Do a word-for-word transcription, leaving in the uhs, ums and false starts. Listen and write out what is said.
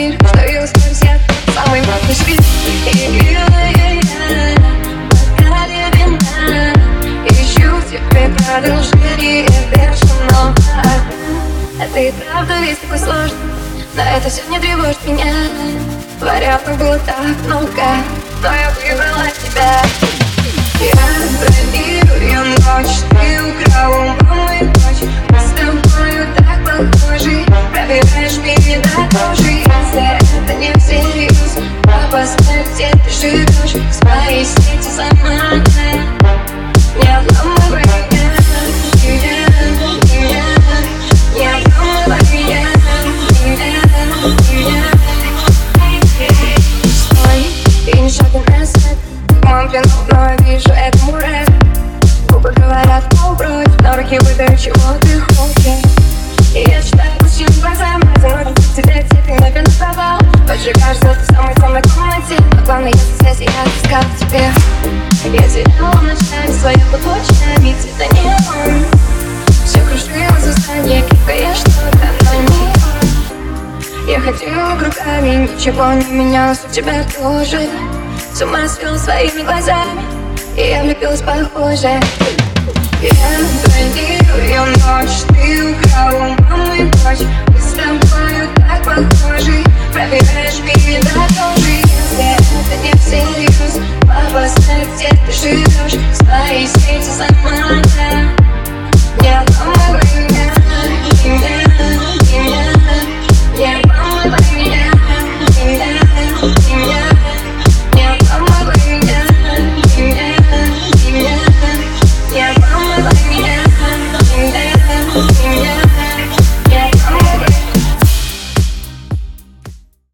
мир, что и устроюсь я самый модный шрифт. И пьяная я, бокале вина, ищу в тебе продолжение бешеного. А ты правда весь такой сложный, но это все не тревожит меня. Вариантов было так много, но я выбрала тебя. Я бронирую ночь, ты украл у мамы дочь. Мы с тобою так похожи, проверяешь меня до кожи. Если это не всерьез, папа знает, где ты живешь. В своей сети сама не обламывай меня, меня, меня. Не обламывай меня, меня, меня. Стой и не шагай назад. Мой пленок, но вижу этому рэп. Губы говорят полбродь, но руки выдают, чего ты хочешь. И я читаю пустым глазам, разинуть в тебе, где ты наверное провал. Поджигаешь звезды в самой темной комнате, но главное, если связь я искал в тебе. Я теряла ночами своими лучами цвета неон. Все кружило за сознание, кликая что-то, но не он. Я ходила кругами, ничего не менялось, у тебя тоже. С ума свел своими глазами, и я влюбилась похоже. Я бронирую ночь, ты украл у мамы дочь. Мы с тобою так похожи, проверяешь меня до кожи. Если это не всерьез, папа знает, где ты живешь. В своей сети сама